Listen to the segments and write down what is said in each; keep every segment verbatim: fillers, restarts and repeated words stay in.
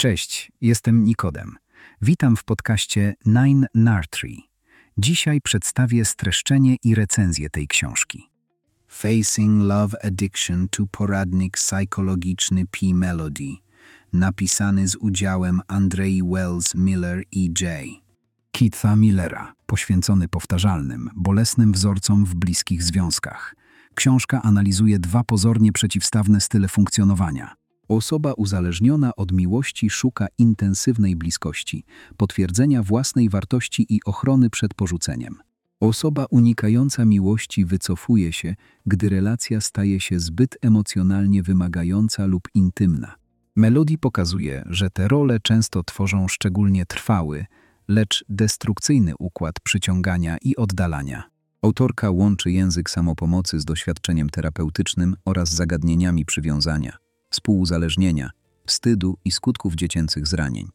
Cześć, jestem Nikodem. Witam w podcaście Nine Nartree. Dzisiaj przedstawię streszczenie i recenzję tej książki. Facing Love Addiction to poradnik psychologiczny P. Melody, napisany z udziałem Andrei Wells Miller i J. Keitha Millera, poświęcony powtarzalnym, bolesnym wzorcom w bliskich związkach. Książka analizuje dwa pozornie przeciwstawne style funkcjonowania. Osoba uzależniona od miłości szuka intensywnej bliskości, potwierdzenia własnej wartości i ochrony przed porzuceniem. Osoba unikająca miłości wycofuje się, gdy relacja staje się zbyt emocjonalnie wymagająca lub intymna. Melody pokazuje, że te role często tworzą szczególnie trwały, lecz destrukcyjny układ przyciągania i oddalania. Autorka łączy język samopomocy z doświadczeniem terapeutycznym oraz zagadnieniami przywiązania, współuzależnienia, wstydu i skutków dziecięcych zranień.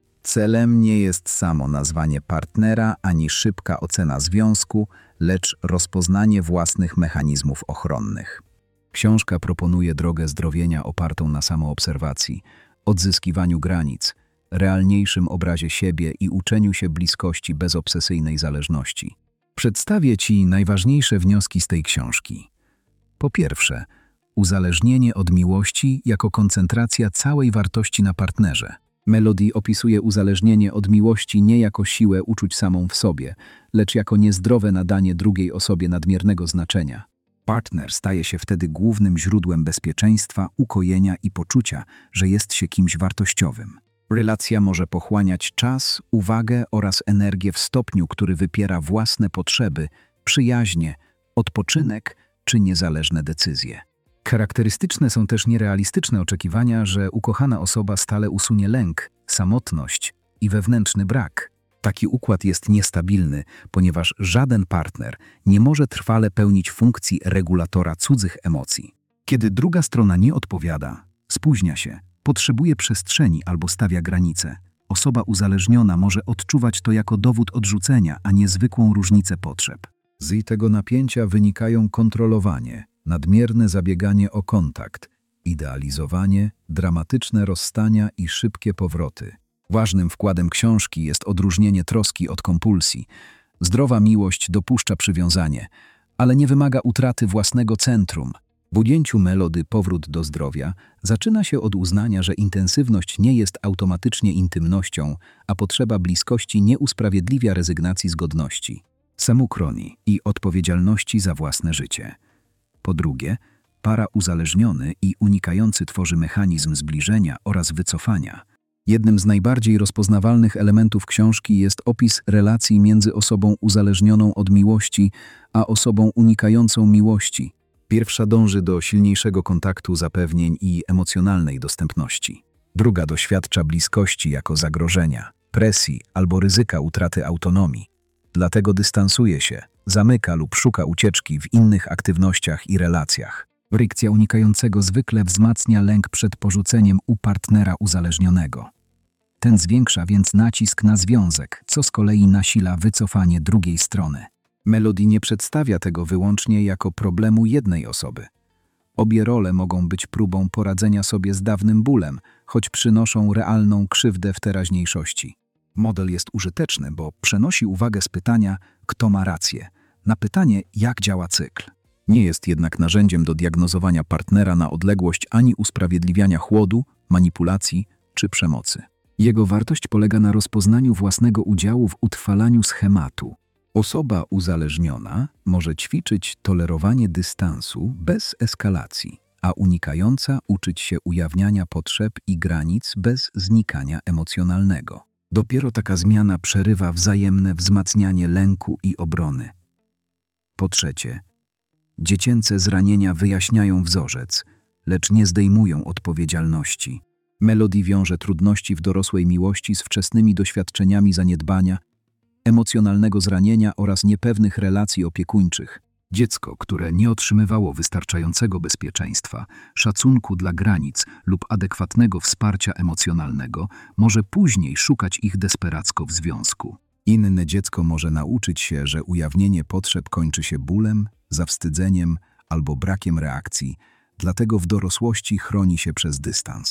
Celem nie jest samo nazwanie partnera ani szybka ocena związku, lecz rozpoznanie własnych mechanizmów ochronnych. Książka proponuje drogę zdrowienia opartą na samoobserwacji, odzyskiwaniu granic, realniejszym obrazie siebie i uczeniu się bliskości bez obsesyjnej zależności. Przedstawię Ci najważniejsze wnioski z tej książki. Po pierwsze, uzależnienie od miłości jako koncentracja całej wartości na partnerze. Melody opisuje uzależnienie od miłości nie jako siłę uczuć samą w sobie, lecz jako niezdrowe nadanie drugiej osobie nadmiernego znaczenia. Partner staje się wtedy głównym źródłem bezpieczeństwa, ukojenia i poczucia, że jest się kimś wartościowym. Relacja może pochłaniać czas, uwagę oraz energię w stopniu, który wypiera własne potrzeby, przyjaźnie, odpoczynek czy niezależne decyzje. Charakterystyczne są też nierealistyczne oczekiwania, że ukochana osoba stale usunie lęk, samotność i wewnętrzny brak. Taki układ jest niestabilny, ponieważ żaden partner nie może trwale pełnić funkcji regulatora cudzych emocji. Kiedy druga strona nie odpowiada, spóźnia się, potrzebuje przestrzeni albo stawia granice, osoba uzależniona może odczuwać to jako dowód odrzucenia, a nie zwykłą różnicę potrzeb. Z tego napięcia wynikają kontrolowanie, nadmierne zabieganie o kontakt, idealizowanie, dramatyczne rozstania i szybkie powroty. Ważnym wkładem książki jest odróżnienie troski od kompulsji. Zdrowa miłość dopuszcza przywiązanie, ale nie wymaga utraty własnego centrum. W ujęciu Melody Powrót do zdrowia zaczyna się od uznania, że intensywność nie jest automatycznie intymnością, a potrzeba bliskości nie usprawiedliwia rezygnacji z godności, samochronii i odpowiedzialności za własne życie. Po drugie, para uzależniony i unikający tworzy mechanizm zbliżenia oraz wycofania. Jednym z najbardziej rozpoznawalnych elementów książki jest opis relacji między osobą uzależnioną od miłości a osobą unikającą miłości. Pierwsza dąży do silniejszego kontaktu, zapewnień i emocjonalnej dostępności. Druga doświadcza bliskości jako zagrożenia, presji albo ryzyka utraty autonomii. Dlatego dystansuje się, zamyka lub szuka ucieczki w innych aktywnościach i relacjach. Frykcja unikającego zwykle wzmacnia lęk przed porzuceniem u partnera uzależnionego. Ten zwiększa więc nacisk na związek, co z kolei nasila wycofanie drugiej strony. Melody nie przedstawia tego wyłącznie jako problemu jednej osoby. Obie role mogą być próbą poradzenia sobie z dawnym bólem, choć przynoszą realną krzywdę w teraźniejszości. Model jest użyteczny, bo przenosi uwagę z pytania, kto ma rację, na pytanie, jak działa cykl. Nie jest jednak narzędziem do diagnozowania partnera na odległość ani usprawiedliwiania chłodu, manipulacji czy przemocy. Jego wartość polega na rozpoznaniu własnego udziału w utrwalaniu schematu. Osoba uzależniona może ćwiczyć tolerowanie dystansu bez eskalacji, a unikająca uczyć się ujawniania potrzeb i granic bez znikania emocjonalnego. Dopiero taka zmiana przerywa wzajemne wzmacnianie lęku i obrony. Po trzecie, dziecięce zranienia wyjaśniają wzorzec, lecz nie zdejmują odpowiedzialności. Melody wiąże trudności w dorosłej miłości z wczesnymi doświadczeniami zaniedbania, emocjonalnego zranienia oraz niepewnych relacji opiekuńczych. Dziecko, które nie otrzymywało wystarczającego bezpieczeństwa, szacunku dla granic lub adekwatnego wsparcia emocjonalnego, może później szukać ich desperacko w związku. Inne dziecko może nauczyć się, że ujawnienie potrzeb kończy się bólem, zawstydzeniem albo brakiem reakcji, dlatego w dorosłości chroni się przez dystans.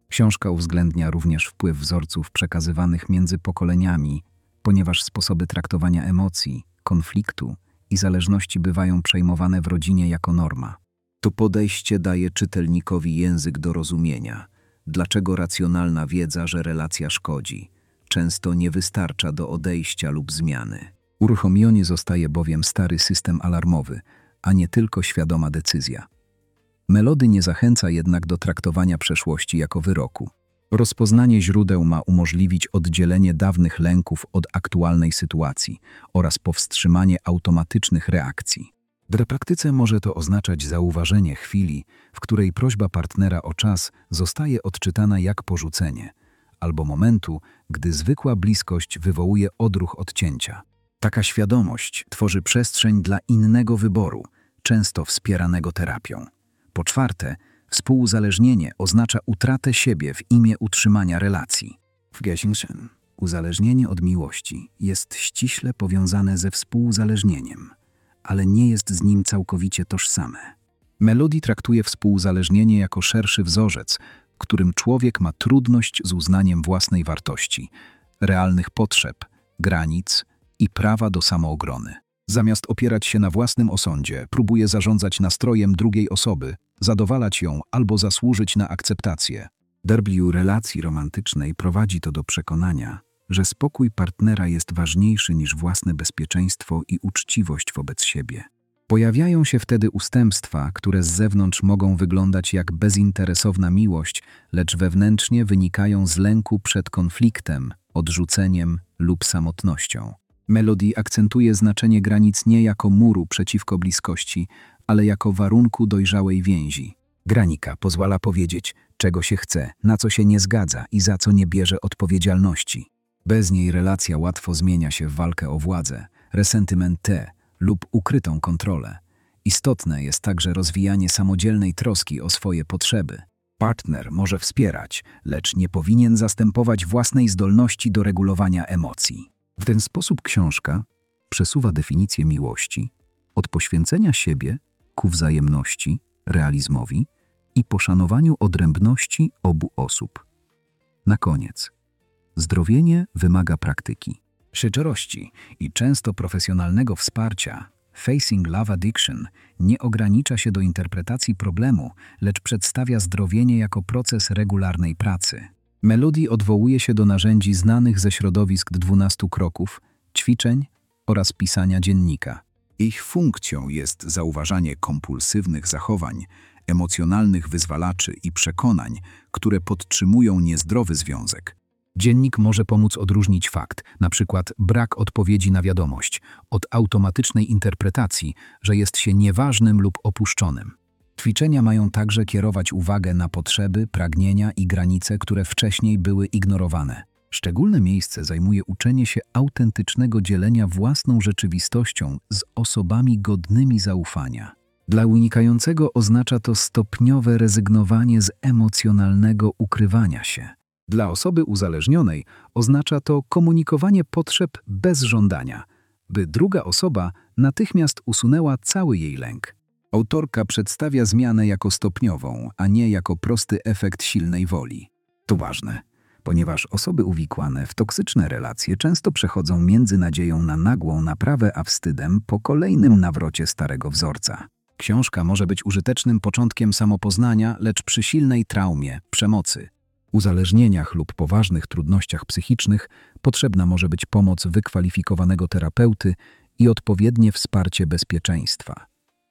Książka uwzględnia również wpływ wzorców przekazywanych między pokoleniami, ponieważ sposoby traktowania emocji, konfliktu i zależności bywają przejmowane w rodzinie jako norma. To podejście daje czytelnikowi język do rozumienia, dlaczego racjonalna wiedza, że relacja szkodzi, często nie wystarcza do odejścia lub zmiany. Uruchomiony zostaje bowiem stary system alarmowy, a nie tylko świadoma decyzja. Melody nie zachęca jednak do traktowania przeszłości jako wyroku. Rozpoznanie źródeł ma umożliwić oddzielenie dawnych lęków od aktualnej sytuacji oraz powstrzymanie automatycznych reakcji. W praktyce może to oznaczać zauważenie chwili, w której prośba partnera o czas zostaje odczytana jak porzucenie, albo momentu, gdy zwykła bliskość wywołuje odruch odcięcia. Taka świadomość tworzy przestrzeń dla innego wyboru, często wspieranego terapią. Po czwarte, współuzależnienie oznacza utratę siebie w imię utrzymania relacji. W Gesingsen uzależnienie od miłości jest ściśle powiązane ze współuzależnieniem, ale nie jest z nim całkowicie tożsame. Melody traktuje współuzależnienie jako szerszy wzorzec, w którym człowiek ma trudność z uznaniem własnej wartości, realnych potrzeb, granic i prawa do samoobrony. Zamiast opierać się na własnym osądzie, próbuje zarządzać nastrojem drugiej osoby, zadowalać ją albo zasłużyć na akceptację. W relacji romantycznej prowadzi to do przekonania, że spokój partnera jest ważniejszy niż własne bezpieczeństwo i uczciwość wobec siebie. Pojawiają się wtedy ustępstwa, które z zewnątrz mogą wyglądać jak bezinteresowna miłość, lecz wewnętrznie wynikają z lęku przed konfliktem, odrzuceniem lub samotnością. Melody akcentuje znaczenie granic nie jako muru przeciwko bliskości, ale jako warunku dojrzałej więzi. Granika pozwala powiedzieć, czego się chce, na co się nie zgadza i za co nie bierze odpowiedzialności. Bez niej relacja łatwo zmienia się w walkę o władzę, resentyment lub ukrytą kontrolę. Istotne jest także rozwijanie samodzielnej troski o swoje potrzeby. Partner może wspierać, lecz nie powinien zastępować własnej zdolności do regulowania emocji. W ten sposób książka przesuwa definicję miłości od poświęcenia siebie ku wzajemności, realizmowi i poszanowaniu odrębności obu osób. Na koniec. Zdrowienie wymaga praktyki, szczerości i często profesjonalnego wsparcia. Facing Love Addiction nie ogranicza się do interpretacji problemu, lecz przedstawia zdrowienie jako proces regularnej pracy. Melody odwołuje się do narzędzi znanych ze środowisk dwunastu kroków, ćwiczeń oraz pisania dziennika. Ich funkcją jest zauważanie kompulsywnych zachowań, emocjonalnych wyzwalaczy i przekonań, które podtrzymują niezdrowy związek. Dziennik może pomóc odróżnić fakt, np. brak odpowiedzi na wiadomość, od automatycznej interpretacji, że jest się nieważnym lub opuszczonym. Ćwiczenia mają także kierować uwagę na potrzeby, pragnienia i granice, które wcześniej były ignorowane. Szczególne miejsce zajmuje uczenie się autentycznego dzielenia własną rzeczywistością z osobami godnymi zaufania. Dla unikającego oznacza to stopniowe rezygnowanie z emocjonalnego ukrywania się. Dla osoby uzależnionej oznacza to komunikowanie potrzeb bez żądania, by druga osoba natychmiast usunęła cały jej lęk. Autorka przedstawia zmianę jako stopniową, a nie jako prosty efekt silnej woli. To ważne, ponieważ osoby uwikłane w toksyczne relacje często przechodzą między nadzieją na nagłą naprawę a wstydem po kolejnym nawrocie starego wzorca. Książka może być użytecznym początkiem samopoznania, lecz przy silnej traumie, przemocy, uzależnieniach lub poważnych trudnościach psychicznych potrzebna może być pomoc wykwalifikowanego terapeuty i odpowiednie wsparcie bezpieczeństwa.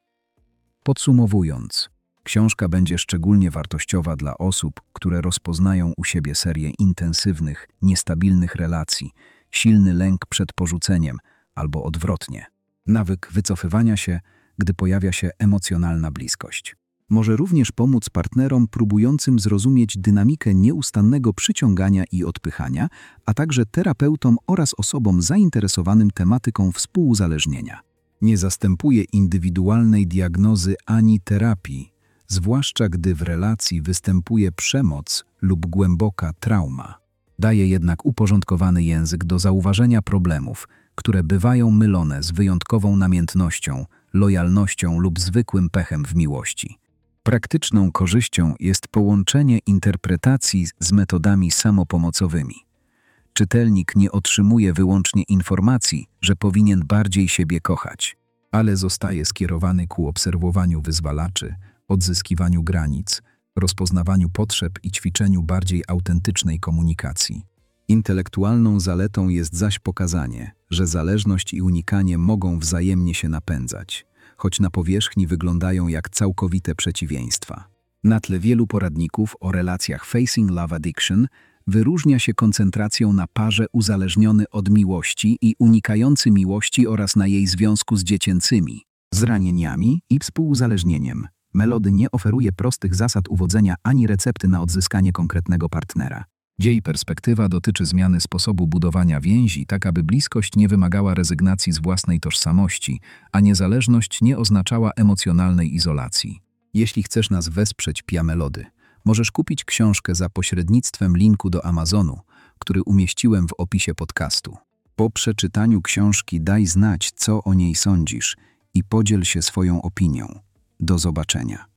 Podsumowując, książka będzie szczególnie wartościowa dla osób, które rozpoznają u siebie serię intensywnych, niestabilnych relacji, silny lęk przed porzuceniem albo odwrotnie, nawyk wycofywania się, gdy pojawia się emocjonalna bliskość. Może również pomóc partnerom próbującym zrozumieć dynamikę nieustannego przyciągania i odpychania, a także terapeutom oraz osobom zainteresowanym tematyką współuzależnienia. Nie zastępuje indywidualnej diagnozy ani terapii, zwłaszcza gdy w relacji występuje przemoc lub głęboka trauma. Daje jednak uporządkowany język do zauważenia problemów, które bywają mylone z wyjątkową namiętnością, lojalnością lub zwykłym pechem w miłości. Praktyczną korzyścią jest połączenie interpretacji z metodami samopomocowymi. Czytelnik nie otrzymuje wyłącznie informacji, że powinien bardziej siebie kochać, ale zostaje skierowany ku obserwowaniu wyzwalaczy, odzyskiwaniu granic, rozpoznawaniu potrzeb i ćwiczeniu bardziej autentycznej komunikacji. Intelektualną zaletą jest zaś pokazanie, że zależność i unikanie mogą wzajemnie się napędzać, choć na powierzchni wyglądają jak całkowite przeciwieństwa. Na tle wielu poradników o relacjach Facing Love Addiction wyróżnia się koncentracją na parze uzależniony od miłości i unikający miłości oraz na jej związku z dziecięcymi zranieniami i współuzależnieniem. Melody nie oferuje prostych zasad uwodzenia ani recepty na odzyskanie konkretnego partnera. Jej perspektywa dotyczy zmiany sposobu budowania więzi, tak aby bliskość nie wymagała rezygnacji z własnej tożsamości, a niezależność nie oznaczała emocjonalnej izolacji. Jeśli chcesz nas wesprzeć, Pia Melody, możesz kupić książkę za pośrednictwem linku do Amazonu, który umieściłem w opisie podcastu. Po przeczytaniu książki daj znać, co o niej sądzisz i podziel się swoją opinią. Do zobaczenia.